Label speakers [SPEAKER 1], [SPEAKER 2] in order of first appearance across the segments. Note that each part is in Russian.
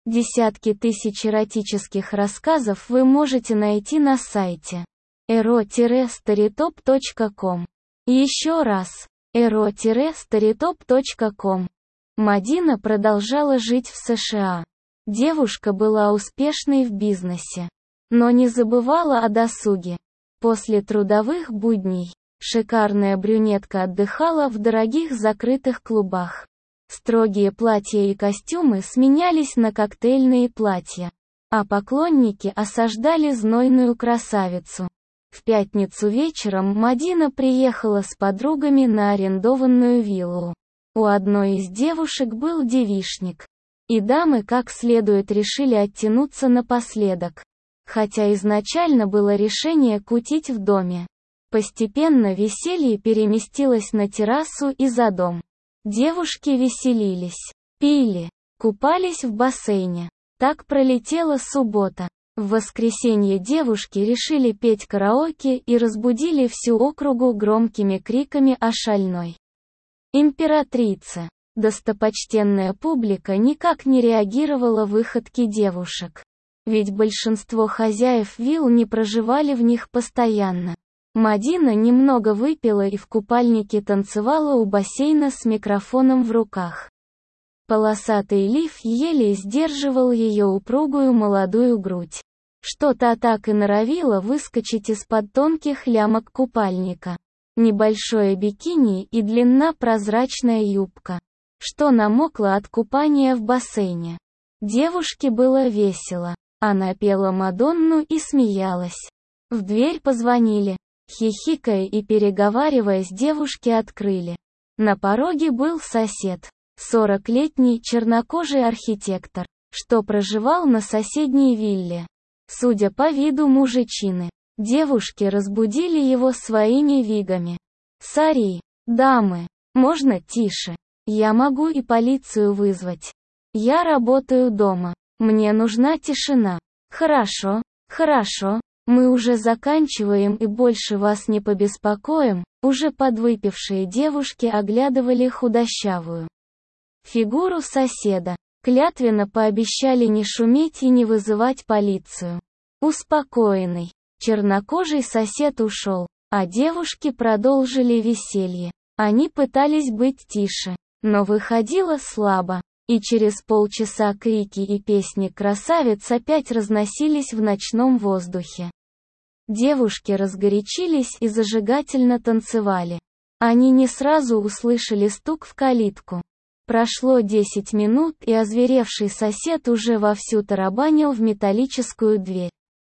[SPEAKER 1] Десятки тысяч эротических рассказов вы можете найти на сайте ero-storytop.com. Еще раз, ero-storytop.com. Мадина продолжала жить в США. Девушка была успешной в бизнесе, но не забывала о досуге. После трудовых будней, шикарная брюнетка отдыхала в дорогих закрытых клубах. Строгие платья и костюмы сменялись на коктейльные платья, а поклонники осаждали знойную красавицу. В пятницу вечером Мадина приехала с подругами на арендованную виллу. У одной из девушек был девичник, и дамы как следует решили оттянуться напоследок. Хотя изначально было решение кутить в доме. Постепенно веселье переместилось на террасу и за дом. Девушки веселились, пили, купались в бассейне. Так пролетела суббота. В воскресенье девушки решили петь караоке и разбудили всю округу громкими криками о шальной императрице. Достопочтенная публика никак не реагировала выходки девушек. Ведь большинство хозяев вилл не проживали в них постоянно. Мадина немного выпила и в купальнике танцевала у бассейна с микрофоном в руках. Полосатый лиф еле сдерживал ее упругую молодую грудь. Что-то так и норовило выскочить из-под тонких лямок купальника. Небольшое бикини и длинна прозрачная юбка, что намокло от купания в бассейне. Девушке было весело. Она пела Мадонну и смеялась. В дверь позвонили. Хихикая и переговариваясь, девушки открыли. На пороге был сосед, 40-летний чернокожий архитектор, что проживал на соседней вилле. Судя по виду мужичины, девушки разбудили его своими вигами. «Сори, дамы, можно тише? Я могу и полицию вызвать. Я работаю дома. Мне нужна тишина». «Хорошо, хорошо, мы уже заканчиваем и больше вас не побеспокоим». Уже подвыпившие девушки оглядывали худощавую фигуру соседа, клятвенно пообещали не шуметь и не вызывать полицию. Успокоенный, чернокожий сосед ушел, а девушки продолжили веселье. Они пытались быть тише, но выходило слабо. И через полчаса крики и песни красавиц опять разносились в ночном воздухе. Девушки разгорячились и зажигательно танцевали. Они не сразу услышали стук в калитку. Прошло 10 минут, и озверевший сосед уже вовсю тарабанил в металлическую дверь.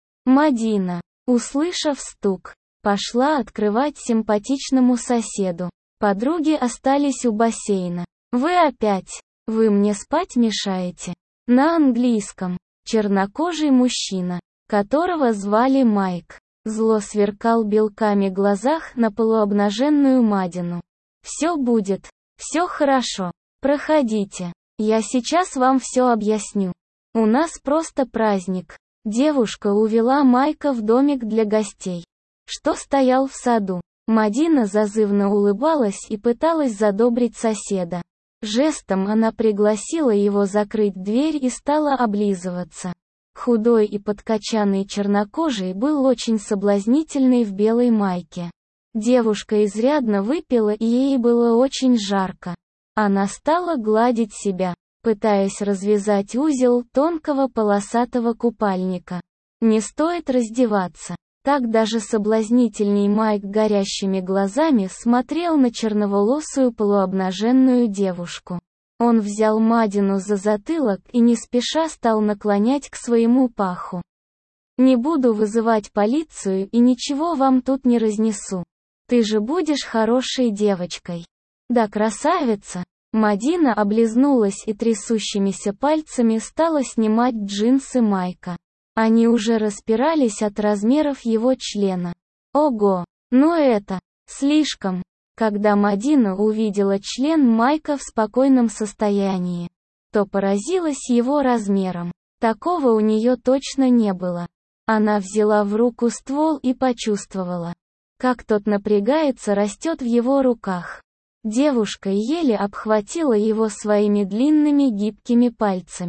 [SPEAKER 1] Мадина, услышав стук, пошла открывать симпатичному соседу. Подруги остались у бассейна. «Вы опять? Вы мне спать мешаете?» На английском. Чернокожий мужчина, которого звали Майк, зло сверкал белками глазах на полуобнаженную Мадину. «Все будет, все хорошо. Проходите. Я сейчас вам все объясню. У нас просто праздник». Девушка увела Майка в домик для гостей, что стоял в саду. Мадина зазывно улыбалась и пыталась задобрить соседа. Жестом она пригласила его закрыть дверь и стала облизываться. Худой и подкачанный чернокожий был очень соблазнительный в белой майке. Девушка изрядно выпила и ей было очень жарко. Она стала гладить себя, пытаясь развязать узел тонкого полосатого купальника. Не стоит раздеваться. Так даже соблазнительней Майк горящими глазами смотрел на черноволосую полуобнаженную девушку. Он взял Мадину за затылок и не спеша стал наклонять к своему паху. «Не буду вызывать полицию и ничего вам тут не разнесу. Ты же будешь хорошей девочкой». «Да, красавица!» Мадина облизнулась и трясущимися пальцами стала снимать джинсы Майка. Они уже распирались от размеров его члена. Ого, ну это слишком. Когда Мадина увидела член Майка в спокойном состоянии, то поразилась его размером. Такого у нее точно не было. Она взяла в руку ствол и почувствовала, как тот напрягается, растет в его руках. Девушка еле обхватила его своими длинными гибкими пальцами.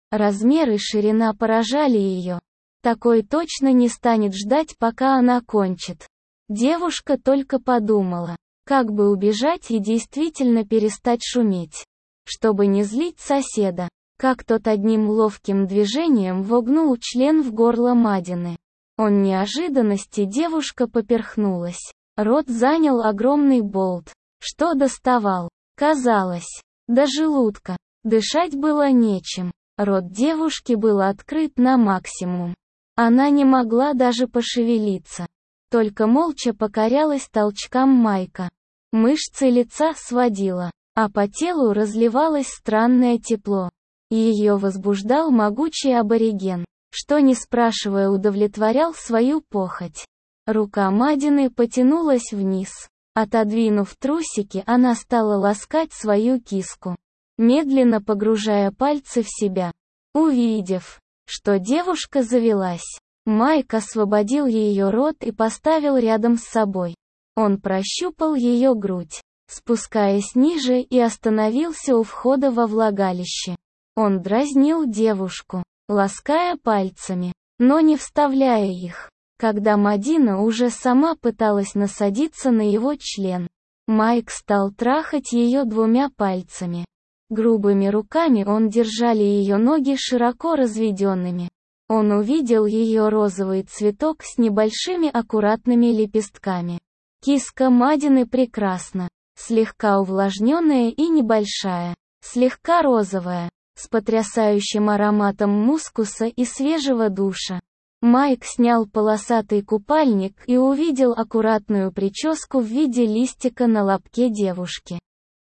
[SPEAKER 1] Размер и ширина поражали ее. Такой точно не станет ждать, пока она кончит. Девушка только подумала, как бы убежать и действительно перестать шуметь, чтобы не злить соседа, как тот одним ловким движением вогнул член в горло Мадины. Он неожиданности девушка поперхнулась. Рот занял огромный болт, что доставал, казалось, до желудка. Дышать было нечем. Рот девушки был открыт на максимум. Она не могла даже пошевелиться. Только молча покорялась толчкам Майка. Мышцы лица сводила, а по телу разливалось странное тепло. Ее возбуждал могучий абориген, что, не спрашивая, удовлетворял свою похоть. Рука Мадины потянулась вниз. Отодвинув трусики, она стала ласкать свою киску, медленно погружая пальцы в себя. Увидев, что девушка завелась, Майк освободил ее рот и поставил рядом с собой. Он прощупал ее грудь, спускаясь ниже, и остановился у входа во влагалище. Он дразнил девушку, лаская пальцами, но не вставляя их. Когда Мадина уже сама пыталась насадиться на его член, Майк стал трахать ее двумя пальцами. Грубыми руками он держали ее ноги широко разведенными. Он увидел ее розовый цветок с небольшими аккуратными лепестками. Киска Мадины прекрасна, слегка увлажненная и небольшая, слегка розовая, с потрясающим ароматом мускуса и свежего душа. Майк снял полосатый купальник и увидел аккуратную прическу в виде листика на лобке девушки.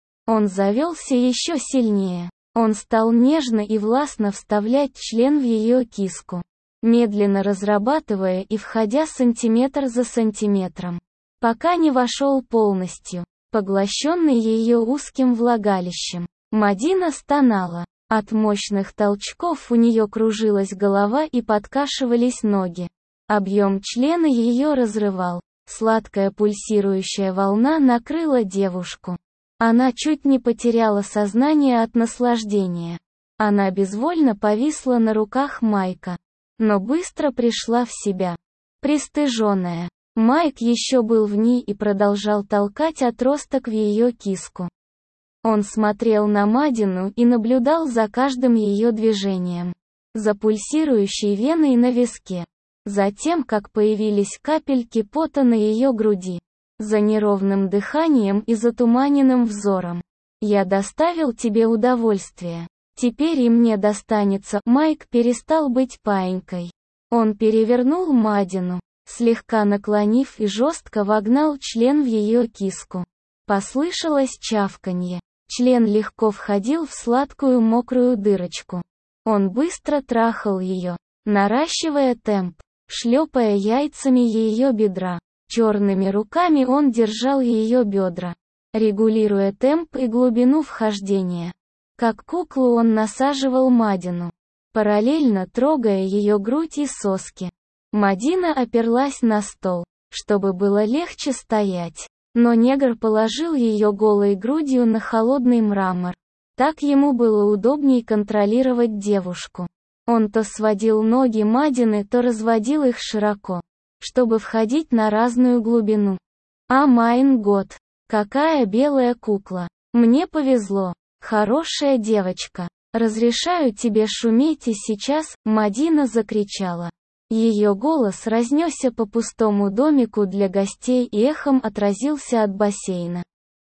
[SPEAKER 1] Он завелся еще сильнее. Он стал нежно и властно вставлять член в ее киску, медленно разрабатывая и входя сантиметр за сантиметром, пока не вошел полностью, поглощенный ее узким влагалищем. Мадина стонала. От мощных толчков у нее кружилась голова и подкашивались ноги. Объем члена ее разрывал. Сладкая пульсирующая волна накрыла девушку. Она чуть не потеряла сознание от наслаждения. Она безвольно повисла на руках Майка, но быстро пришла в себя. Пристыженная, Майк еще был в ней и продолжал толкать отросток в ее киску. Он смотрел на Мадину и наблюдал за каждым ее движением, за пульсирующей веной на виске, за тем, как появились капельки пота на ее груди, за неровным дыханием и затуманенным взором. «Я доставил тебе удовольствие. Теперь и мне достанется». Майк перестал быть паинькой. Он перевернул Мадину, слегка наклонив, и жестко вогнал член в ее киску. Послышалось чавканье. Член легко входил в сладкую мокрую дырочку. Он быстро трахал ее, наращивая темп, шлепая яйцами ее бедра. Черными руками он держал ее бедра, регулируя темп и глубину вхождения. Как куклу он насаживал Мадину, параллельно трогая ее грудь и соски. Мадина оперлась на стол, чтобы было легче стоять. Но негр положил ее голой грудью на холодный мрамор. Так ему было удобней контролировать девушку. Он то сводил ноги Мадины, то разводил их широко, чтобы входить на разную глубину. А майн год, какая белая кукла. Мне повезло. Хорошая девочка. Разрешаю тебе шуметь и сейчас, Мадина закричала. Ее голос разнесся по пустому домику для гостей и эхом отразился от бассейна,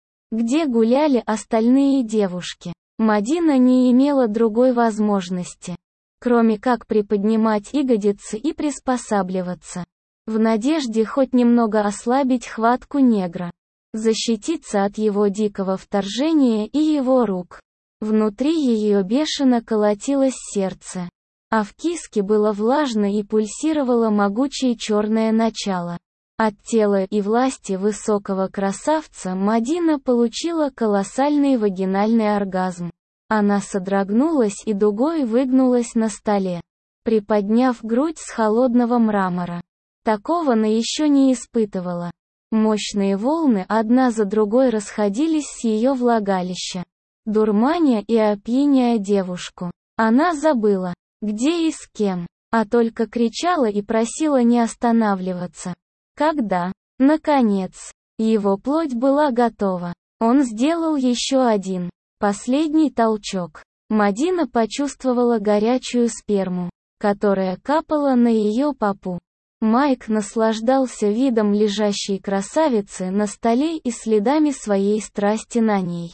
[SPEAKER 1] где гуляли остальные девушки. Мадина не имела другой возможности, кроме как приподнимать ягодицы и приспосабливаться, в надежде хоть немного ослабить хватку негра, защититься от его дикого вторжения и его рук. Внутри ее бешено колотилось сердце, а в киске было влажно и пульсировало могучее черное начало. От тела и власти высокого красавца Мадина получила колоссальный вагинальный оргазм. Она содрогнулась и дугой выгнулась на столе, приподняв грудь с холодного мрамора. Такого она еще не испытывала. Мощные волны одна за другой расходились с ее влагалища, дурманя и опьяняя девушку. Она забыла, где и с кем, а только кричала и просила не останавливаться. Когда, наконец, его плоть была готова, он сделал еще один, последний толчок. Мадина почувствовала горячую сперму, которая капала на ее попу. Майк наслаждался видом лежащей красавицы на столе и следами своей страсти на ней.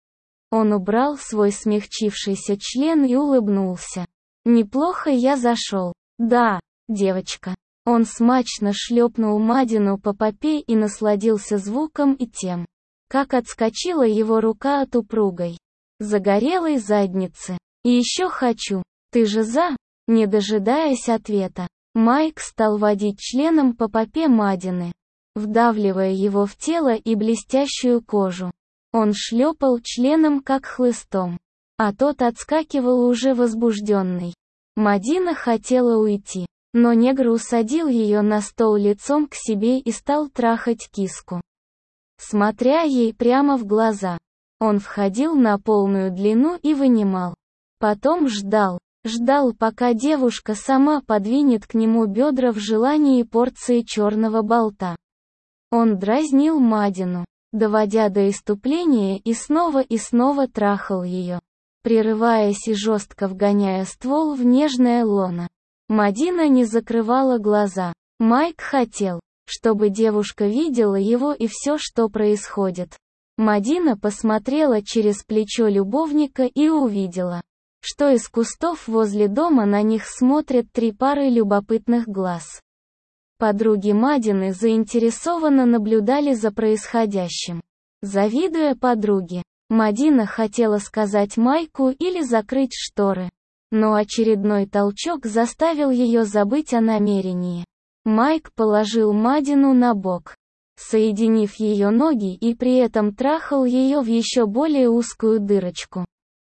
[SPEAKER 1] Он убрал свой смягчившийся член и улыбнулся. «Неплохо я зашел. Да, девочка». Он смачно шлепнул Мадину по попе и насладился звуком и тем, как отскочила его рука от упругой, загорелой задницы. «И еще хочу. Ты же за?» Не дожидаясь ответа, Майк стал водить членом по попе Мадины, вдавливая его в тело и блестящую кожу. Он шлепал членом как хлыстом, а тот отскакивал уже возбужденный. Мадина хотела уйти, но негр усадил ее на стол лицом к себе и стал трахать киску. Смотря ей прямо в глаза, он входил на полную длину и вынимал. Потом ждал, пока девушка сама подвинет к нему бедра в желании порции черного болта. Он дразнил Мадину, доводя до исступления и снова трахал ее, прерываясь и жестко вгоняя ствол в нежное лоно. Мадина не закрывала глаза. Майк хотел, чтобы девушка видела его и все, что происходит. Мадина посмотрела через плечо любовника и увидела, что из кустов возле дома на них смотрят 3 пары любопытных глаз. Подруги Мадины заинтересованно наблюдали за происходящим. Завидуя подруге, Мадина хотела сказать Майку или закрыть шторы. Но очередной толчок заставил ее забыть о намерении. Майк положил Мадину на бок, соединив ее ноги и при этом трахал ее в еще более узкую дырочку.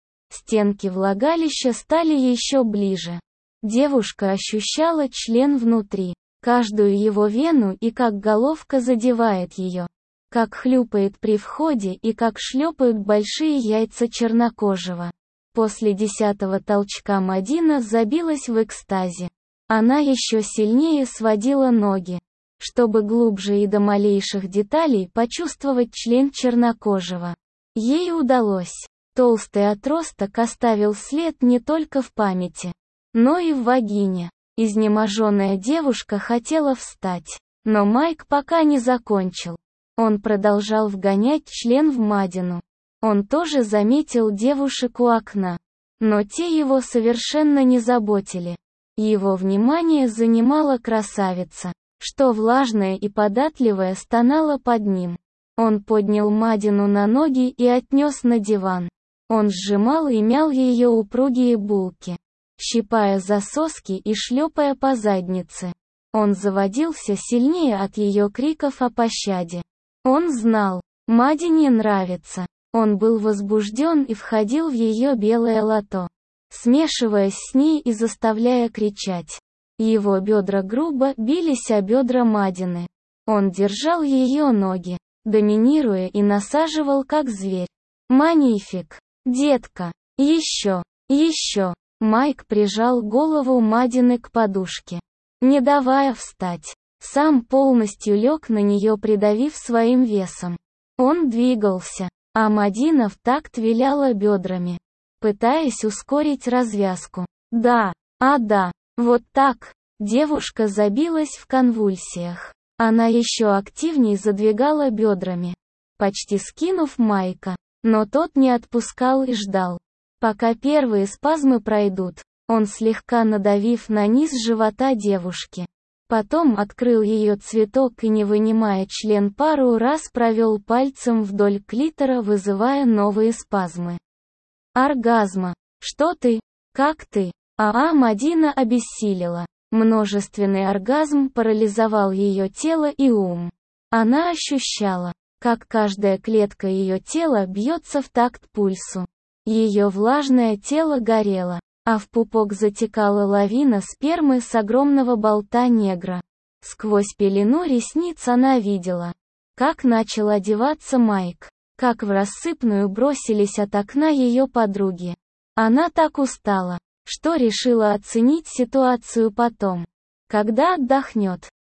[SPEAKER 1] Стенки влагалища стали еще ближе. Девушка ощущала член внутри, каждую его вену и как головка задевает ее, как хлюпает при входе и как шлепают большие яйца чернокожего. После 10-го толчка Мадина забилась в экстазе. Она еще сильнее сводила ноги, чтобы глубже и до малейших деталей почувствовать член чернокожего. Ей удалось. Толстый отросток оставил след не только в памяти, но и в вагине. Изнеможенная девушка хотела встать, но Майк пока не закончил. Он продолжал вгонять член в Мадину. Он тоже заметил девушек у окна, но те его совершенно не заботили. Его внимание занимала красавица, что влажная и податливая стонала под ним. Он поднял Мадину на ноги и отнес на диван. Он сжимал и мял ее упругие булки, щипая за соски и шлепая по заднице. Он заводился сильнее от ее криков о пощаде. Он знал, Мадине нравится. Он был возбужден и входил в ее белое лото, смешиваясь с ней и заставляя кричать. Его бедра грубо бились о бедра Мадины. Он держал ее ноги, доминируя и насаживал как зверь. «Манифик! Детка! Еще! Еще!» Майк прижал голову Мадины к подушке, не давая встать. Сам полностью лег на нее, придавив своим весом. Он двигался, а Мадина в такт виляла бедрами, пытаясь ускорить развязку. Да, вот так. Девушка забилась в конвульсиях. Она еще активнее задвигала бедрами, почти скинув Майка, но тот не отпускал и ждал, пока первые спазмы пройдут. Он, слегка надавив на низ живота девушки, потом открыл ее цветок и, не вынимая член, пару раз провел пальцем вдоль клитора, вызывая новые спазмы. Оргазма. Что ты? Как ты? Мадина обессилила. Множественный оргазм парализовал ее тело и ум. Она ощущала, как каждая клетка ее тела бьется в такт пульсу. Ее влажное тело горело, а в пупок затекала лавина спермы с огромного болта негра. Сквозь пелену ресниц она видела, как начал одеваться Майк, как в рассыпную бросились от окна ее подруги. Она так устала, что решила оценить ситуацию потом, когда отдохнет.